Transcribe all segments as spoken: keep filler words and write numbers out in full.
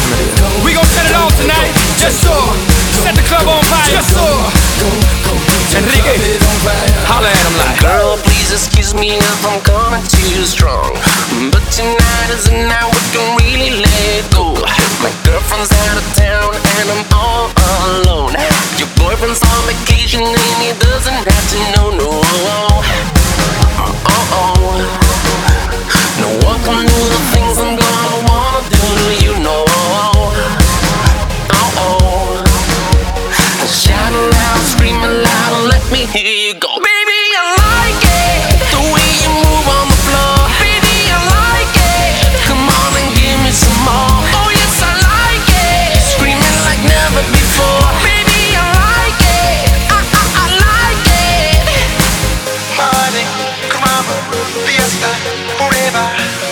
We gon' set it off tonight. Yes, sir. Set the club on fire. Yes, sir. Enrique, holla at him like. Girl, please excuse me if I'm coming too strong, but tonight is the night we can really let go. My girlfriend's out of town and I'm all alone. Your boyfriend's on vacation and he doesn't have to know, no. Oh, oh. No one can do the things I'm gonna wanna do, you know. Oh, oh. Shout aloud, scream aloud, let me hear you go. Baby, I like it, the way you move on the floor. Baby, I like it, come on and give me some more. Oh yes, I like it, screaming like never before. Baby, I like it, I, I, I like it. Party, crema, fiesta, forever.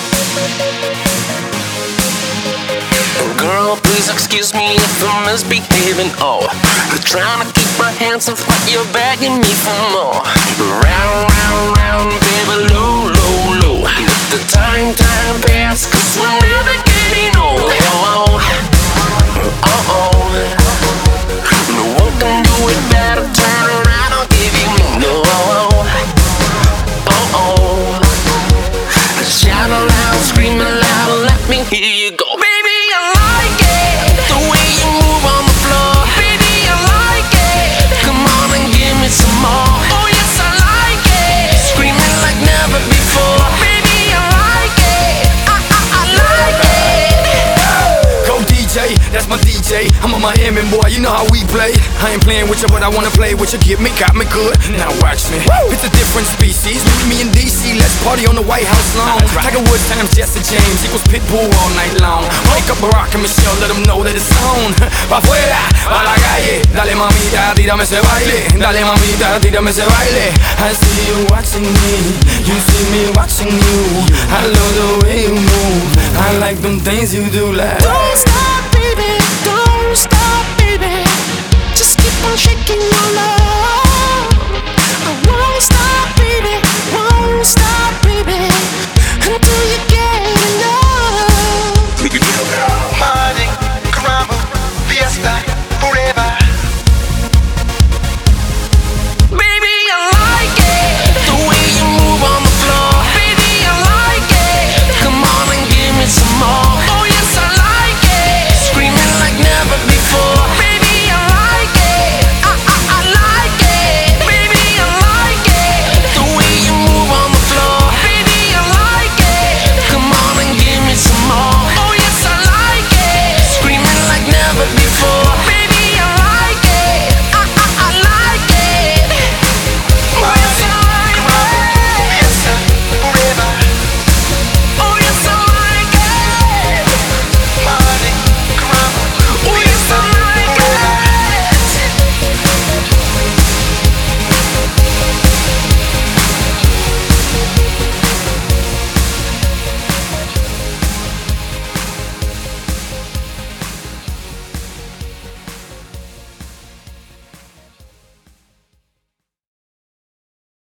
Girl, please excuse me if I'm misbehaving. Oh, trying to keep my hands off, but you're begging me for more. Round, round, round, baby, low, low, low. Let the time, time pass, cause we're never getting old. Oh, oh, oh. No one can do it better. Turn around, I'll give you more. No, oh, oh. Shout aloud, scream aloud, let me hear you go. Baby, I like it, the way you move on the floor. Baby, I like it, come on and give me some more. Oh yes, I like it, screaming like never before. Baby, I like it, I, I, I like it. Go D J, that's my D J. I'm a Miami boy, you know how we play. I ain't playing with you, but I wanna play with you. Get me, got me good. Now watch me. Woo! It's a different species. Meet me in D C, let's party on the White House lawn. Right. Tiger Woods times Jesse James equals Pitbull all night long. Wake up Barack and Michelle, let them know that it's on. Pa' afuera, pa' la calle. Dale mamita, tírame ese baile. Dale mamita, tírame ese baile. I see you watching me, you see me watching you. I love the way you move, I like them things you do like. Don't stop, baby, don't stop, baby. Just keep on shaking your love.